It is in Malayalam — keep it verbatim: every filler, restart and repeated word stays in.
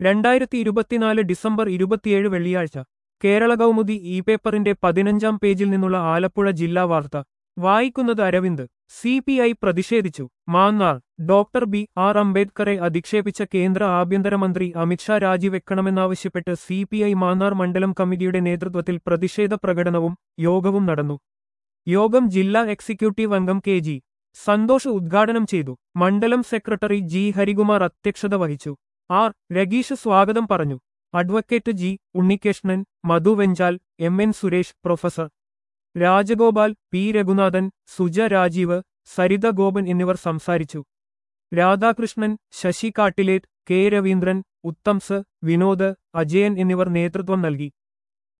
രണ്ടായിരത്തി ഇരുപത്തിനാല് ഡിസംബർ ഇരുപത്തിയേഴ് വെള്ളിയാഴ്ച കേരള കൗമുദി ഇ പേപ്പറിന്റെ പതിനഞ്ചാം പേജിൽ നിന്നുള്ള ആലപ്പുഴ ജില്ലാ വാർത്ത വായിക്കുന്നത് അരവിന്ദ്. സി പി ഐ പ്രതിഷേധിച്ചു. മാന്നാർ. ഡോക്ടർ ബി ആർ അംബേദ്കറെ അധിക്ഷേപിച്ച കേന്ദ്ര ആഭ്യന്തരമന്ത്രി അമിത്ഷാ രാജിവെക്കണമെന്നാവശ്യപ്പെട്ട് സി പി ഐ മാന്നാർ മണ്ഡലം കമ്മിറ്റിയുടെ നേതൃത്വത്തിൽ പ്രതിഷേധ പ്രകടനവും യോഗവും നടന്നു. യോഗം ജില്ലാ എക്സിക്യൂട്ടീവ് അംഗം കെ ജി സന്തോഷ് ഉദ്ഘാടനം ചെയ്തു. മണ്ഡലം സെക്രട്ടറി ജി ഹരികുമാർ അധ്യക്ഷത വഹിച്ചു. ആർ രഗീഷ് സ്വാഗതം പറഞ്ഞു. Advocate G Unnikrishnan, Madhu Venchal, M N Suresh, professor Rajagopal, P Raghunathan, Suja Rajeev, Saritha Gopan എന്നിവർ സംസാരിച്ചു. രാധാകൃഷ്ണൻ, ശശി കാട്ടിലേറ്റ്, കെ രവീന്ദ്രൻ, ഉത്തംസ്, വിനോദ്, അജയൻ എന്നിവർ നേതൃത്വം നൽകി.